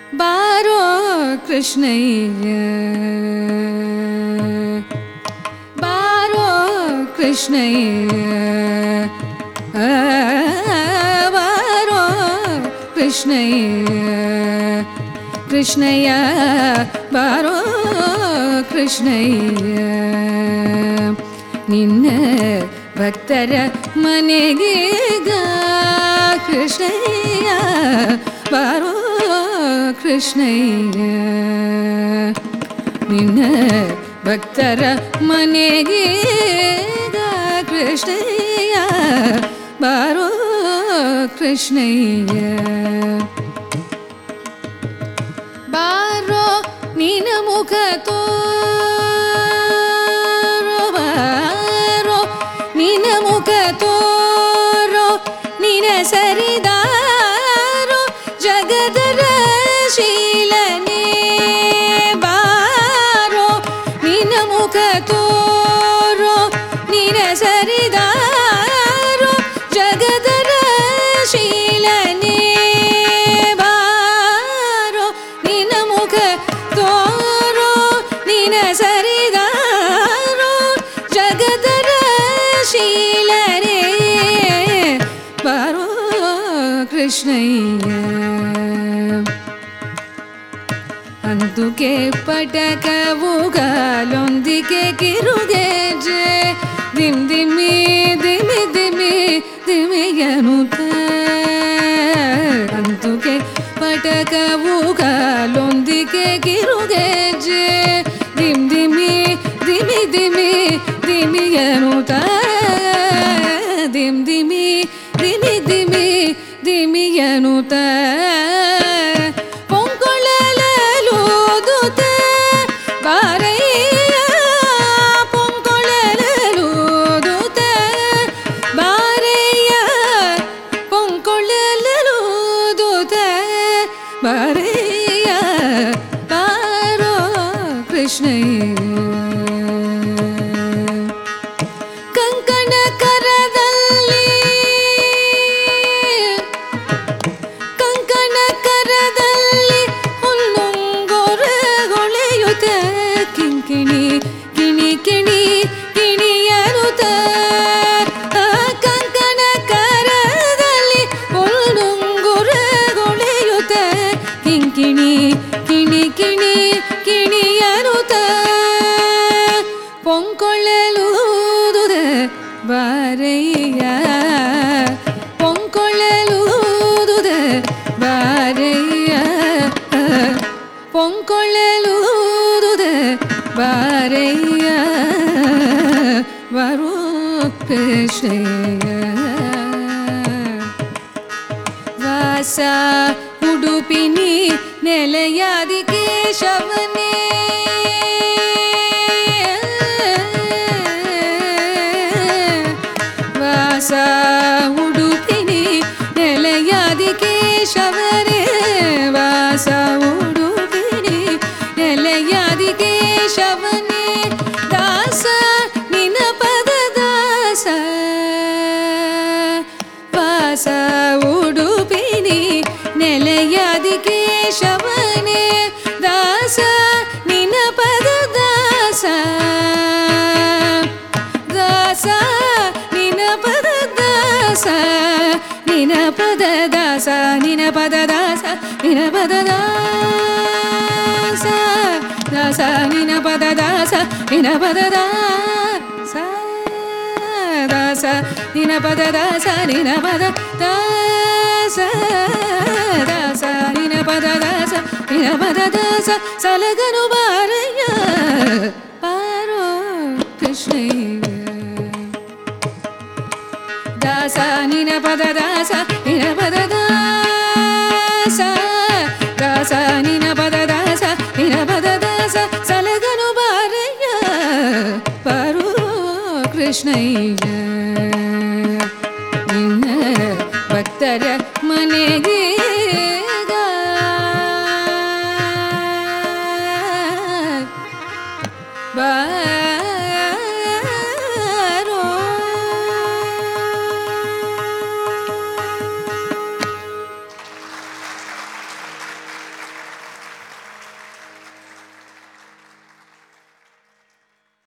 ಬಾರೋ ಕೃಷ್ಣಯ್ಯ ಬಾರೋ ಕೃಷ್ಣಯ್ಯ ಬಾರೋ ಕೃಷ್ಣಯ್ಯ ಕೃಷ್ಣಯ್ಯ ಬಾರೋ ಕೃಷ್ಣಯ್ಯ ನಿನ್ನ ಭಕ್ತರ ಮನೆಗೀಗ ಕೃಷ್ಣಯ್ಯ ಬಾರೋ ಕೃಷ್ಣಯ್ಯ ನಿನ್ನ ಭಕ್ತರ ಮನೆಗೀಗ ಕೃಷ್ಣಯ್ಯ ಬಾರೋ ಕೃಷ್ಣಯ್ಯ ಬಾರೋ ನಿನ್ನ ಮುಖ ತೋರೋ ಬಾರೋ ನಿನ್ನ ಮುಖ ತೋರೋ ನಿನ್ನ ಸರಿದಾರೋ ಜಗದರ ಶೀಲನೆ ಬಾರೋ ನಿನ್ನ ಮುಖ ತೋರೋ ನಿನ್ನ ಸರಿದಾರೋ ಜಗದರ ಶೀಲನೆ ಬಾರೋ ನಿನ್ನ ಮುಖ ತೋರೋ ನಿನ್ನ ಸರಿದಾರೋ ಜಗದರ ಶೀಲನೆ ಬಾರೋ ಕೃಷ್ಣಯ್ಯ అందుకే పటకవుగాలొందికే కిరుగేజే దిమ్ దిమి దిమి దిమి దిమియనుత అందుకే పటకవుగాలొందికే కిరుగేజే దిమ్ దిమి దిమి దిమి దిమియనుత దిమ్ దిమి దిమి దిమి దిమియనుత ಬಾರಯ್ಯ ಬಾರೋ ಕೃಷ್ಣಯ್ಯ ಕಂಕಣ ಕರದಲ್ಲಿ ಹುಲ್ಲುಂಗುರಗೊಳೆಯುತ್ತ ಕಿಂಕಿಣಿ ಕಿಣಿ ಕಿಣಿ ಕಿಣಿಯನುತ್ತ ಕಂಕಣ ಕರದಲ್ಲಿ ಹುಲ್ಲುಂಗುರಗೊಳೆಯುತ್ತ ಕಿಣಿ ಕಿಣಿ ಕಿಣಿ ಕಿಣಿಯನುತ ಪೊಂಕೊಳ್ಳಲೂದುದ ಬಾರಯ್ಯ ಪೊಂಕೊಳ್ಳಲೂದುದ ಬಾರಯ್ಯ ಪೊಂಕೊಳ್ಳಲೂದುದ ಬಾರಯ್ಯ ಬಾರೋ ಕೃಷ್ಣಯ್ಯ ವಾಸ ಉಡುಪಿನಿ ನೆಲೆಯಾದಿ ಕೇಶವನೇ ವಾಸ ಉಡುಪಿನಿ ನೆಲೆಯಾದಿ ಕೇಶವನೇ ವಾಸ ಉಡುಪಿನಿ ನೆಲೆಯಾದಿ ಕೇಶವನೇ ದಾಸ ನಿನ್ನ ಪದ ದಾಸ ವಾಸ ಉಡುಪಿನಿ ನೆಲೆಯಾದಿ ಕೇಶವನೇ ದಾಸ ನಿನ್ನ ಪದ ದಾಸ ದಾಸ ನಿನ್ನ ಪದ ದಾಸ ನಿನ್ನ ಪದ ದಾಸ ನಿನ್ನ ಪದ ದಾಸ ನಿನ್ನ ಪದ ದಾಸ ದಾಸ ನಿನ್ನ ಪದ ದಾಸ ನಿನ್ನ ಪದ ದಾಸ ದಾಸ ನಿನ್ನ ಪದ ದಾಸ ನಿನ್ನ ಪದ ದಾಸ ದಾಸ ನಿನ್ನ ಪದ ದಾಸ ನಿನ್ನ ಪದ ದಾಸ ಸಲಗನು ಬಾರಯ್ಯ ಬಾರೋ ಕೃಷ್ಣಯ್ಯ ದಾಸ ನಿನ್ನ ಪದ ದಾಸ ನಿನ್ನ ಪದ ದಾಸ ದಾಸ ನಿನ್ನ ಪದ ದಾಸ ನಿನ್ನ ಪದ ದಾಸ ಸಲಗನು ಬಾರಯ್ಯ ಬಾರೋ ಕೃಷ್ಣಯ್ಯ